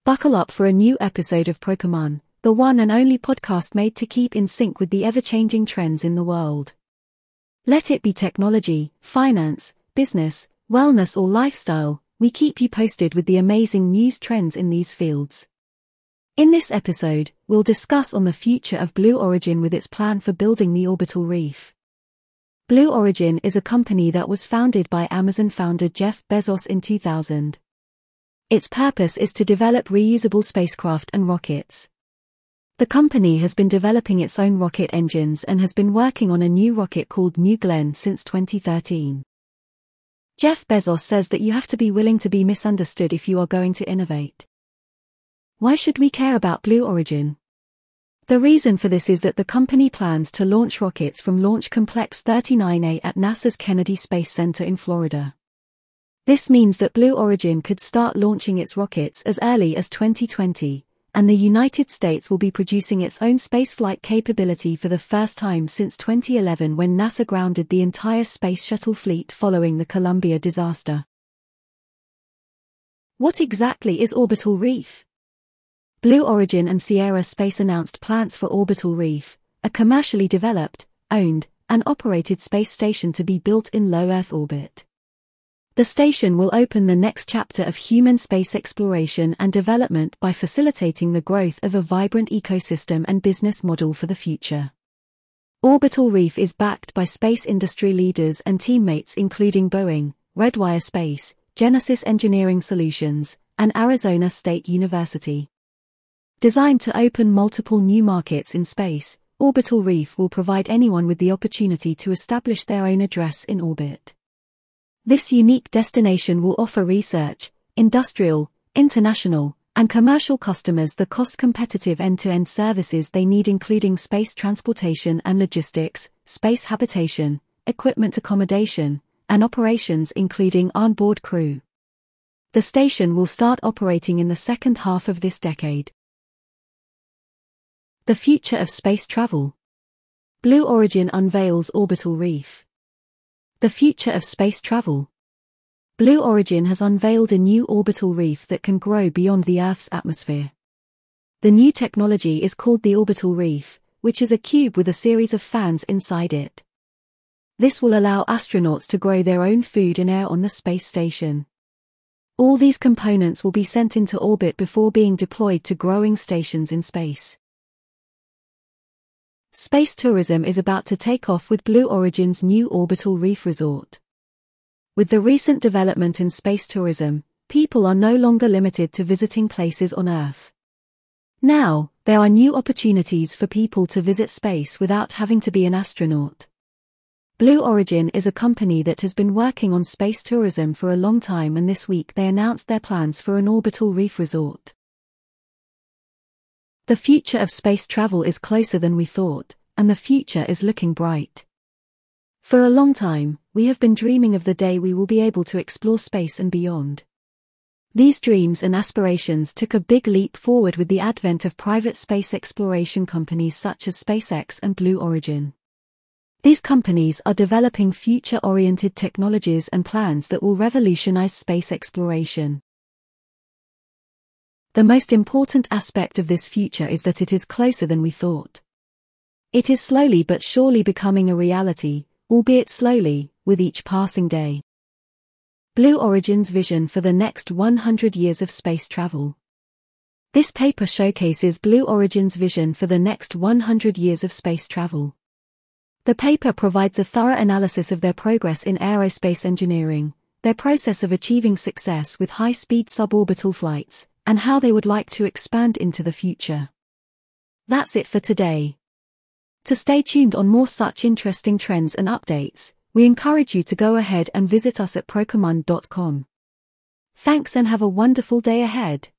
Buckle up for a new episode of Pokemon, the one and only podcast made to keep in sync with the ever-changing trends in the world. Let it be technology, finance, business, wellness or lifestyle, we keep you posted with the amazing news trends in these fields. In this episode, we'll discuss on the future of Blue Origin with its plan for building the orbital reef. Blue Origin is a company that was founded by Amazon founder Jeff Bezos in 2000. Its purpose is to develop reusable spacecraft and rockets. The company has been developing its own rocket engines and has been working on a new rocket called New Glenn since 2013. Jeff Bezos says that you have to be willing to be misunderstood if you are going to innovate. Why should we care about Blue Origin? The reason for this is that the company plans to launch rockets from Launch Complex 39A at NASA's Kennedy Space Center in Florida. This means that Blue Origin could start launching its rockets as early as 2020, and the United States will be producing its own spaceflight capability for the first time since 2011 when NASA grounded the entire Space Shuttle fleet following the Columbia disaster. What exactly is Orbital Reef? Blue Origin and Sierra Space announced plans for Orbital Reef, a commercially developed, owned, and operated space station to be built in low Earth orbit. The station will open the next chapter of human space exploration and development by facilitating the growth of a vibrant ecosystem and business model for the future. Orbital Reef is backed by space industry leaders and teammates including Boeing, Redwire Space, Genesis Engineering Solutions, and Arizona State University. Designed to open multiple new markets in space, Orbital Reef will provide anyone with the opportunity to establish their own address in orbit. This unique destination will offer research, industrial, international, and commercial customers the cost-competitive end-to-end services they need including space transportation and logistics, space habitation, equipment accommodation, and operations including on-board crew. The station will start operating in the second half of this decade. The future of space travel. Blue Origin unveils Orbital Reef. The future of space travel. Blue Origin has unveiled a new orbital reef that can grow beyond the Earth's atmosphere. The new technology is called the Orbital Reef, which is a cube with a series of fans inside it. This will allow astronauts to grow their own food and air on the space station. All these components will be sent into orbit before being deployed to growing stations in space. Space tourism is about to take off with Blue Origin's new Orbital Reef Resort. With the recent development in space tourism, people are no longer limited to visiting places on Earth. Now, there are new opportunities for people to visit space without having to be an astronaut. Blue Origin is a company that has been working on space tourism for a long time, and this week they announced their plans for an Orbital Reef Resort. The future of space travel is closer than we thought, and the future is looking bright. For a long time, we have been dreaming of the day we will be able to explore space and beyond. These dreams and aspirations took a big leap forward with the advent of private space exploration companies such as SpaceX and Blue Origin. These companies are developing future-oriented technologies and plans that will revolutionize space exploration. The most important aspect of this future is that it is closer than we thought. It is slowly but surely becoming a reality, albeit slowly, with each passing day. Blue Origin's vision for the next 100 years of space travel. This paper showcases Blue Origin's vision for the next 100 years of space travel. The paper provides a thorough analysis of their progress in aerospace engineering, their process of achieving success with high-speed suborbital flights, and how they would like to expand into the future. That's it for today. To stay tuned on more such interesting trends and updates, we encourage you to go ahead and visit us at Pokemon.com. Thanks and have a wonderful day ahead.